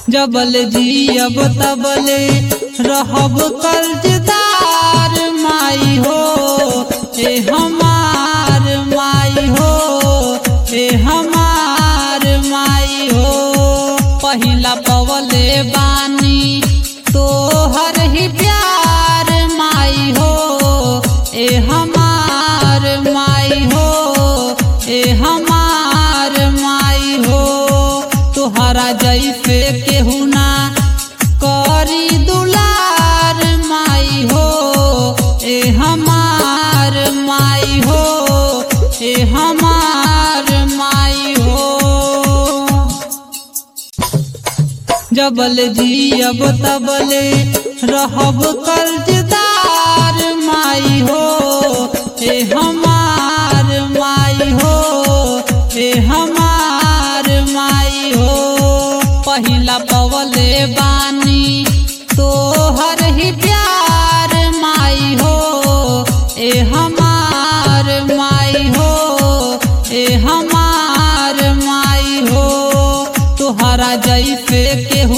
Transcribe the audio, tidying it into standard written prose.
जबल जियब तबले रहब कर्जदार माई हो, ए हमार माई हो, ए हमार माई हो। पहिला पवले बानी तोहर ही प्यार माई हो, ए हमार माई हो, ए हमार माई हो। तोहरा जैसे केहू ना करी दुलार माई हो, ए हमार माई हो, ए हमार माई हो। जबल जियब तबले रहब कर्जदार माई हो, ए हमार माई हो, ए हमार माई हो। पहिला पवले बानी तोहर ही प्यार माई हो, ए हमार माई हो, ए हमार माई हो। तोहरा जैसे केहू